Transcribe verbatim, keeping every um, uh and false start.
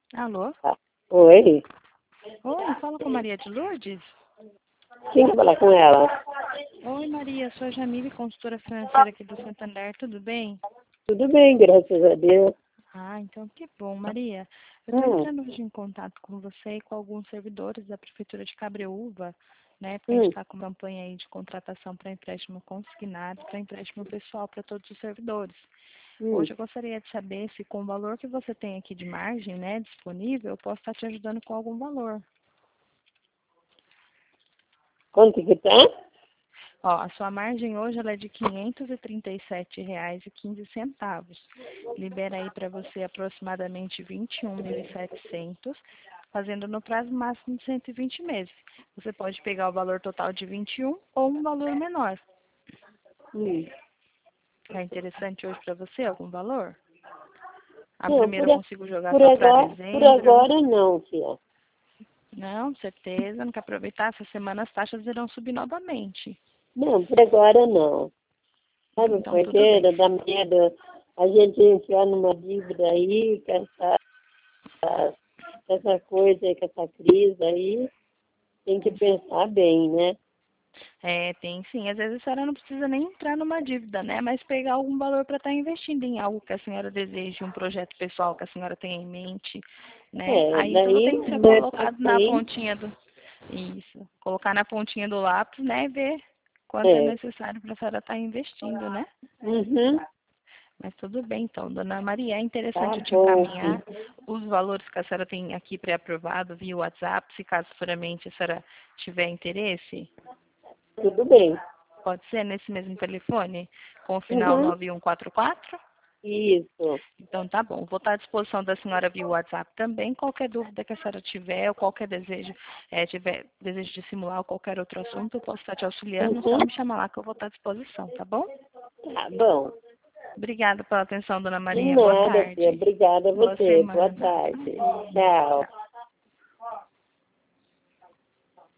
Alô? Ah, oi? Oi, fala com Maria de Lourdes? Quem quer falar com ela? Oi, Maria, sou a Jamile, consultora financeira aqui do Santander, tudo bem? Tudo bem, graças a Deus. Ah, então que bom, Maria. Eu estou Hum, entrando hoje em contato com você e com alguns servidores da Prefeitura de Cabreúva, né? Porque a gente hum, está com campanha aí de contratação para empréstimo consignado, para empréstimo pessoal para todos os servidores. hum. Hoje eu gostaria de saber se com o valor que você tem aqui de margem, né, disponível, eu posso estar te ajudando com algum valor. Quanto que tá? Ó, a sua margem hoje ela é de quinhentos e trinta e sete reais e quinze centavos. Libera aí para você aproximadamente vinte e um mil e setecentos, fazendo no prazo máximo de cento e vinte meses. Você pode pegar o valor total de vinte e um ou um valor menor. Hum. É interessante hoje para você algum valor? A Não, por, primeira eu a- consigo jogar por só para agora, por dezembro. agora não, filha. Não, certeza, não quer aproveitar. Essa semana as taxas irão subir novamente. Não, por agora não. Sabe Então, por tudo quê? bem. Dá medo a gente entrar numa dívida aí, com essa, com essa coisa aí, com essa crise aí, tem que pensar bem, né? É, tem sim. Às vezes a senhora não precisa nem entrar numa dívida, né? Mas pegar algum valor para estar investindo em algo que a senhora deseje, um projeto pessoal que a senhora tenha em mente, né? É, Aí tudo daí, tem que ser mais pra colocado na frente, pontinha do... Isso. Colocar na pontinha do lápis, né? E ver quanto é é. necessário para a senhora estar investindo, né? Uhum. Mas tudo bem, então, dona Maria, é Tá interessante eu te bom, encaminhar filha. os valores que a senhora tem aqui pré-aprovado via WhatsApp, se caso futuramente a senhora tiver interesse. Tudo bem. Pode ser nesse mesmo telefone, com o final Uhum. nove um quatro quatro? Isso. Então tá bom. Vou estar à disposição da senhora via WhatsApp também. Qualquer dúvida que a senhora tiver, ou qualquer desejo, eh, tiver desejo de simular ou qualquer outro assunto, eu posso estar te auxiliando. Só Uhum. me chamar lá que eu vou estar à disposição, tá bom? Tá bom. Obrigada pela atenção, dona De Maria. Boa nada, filha. tarde. Obrigada a Boa você. Boa semana. tarde. Isso, Tchau. tchau.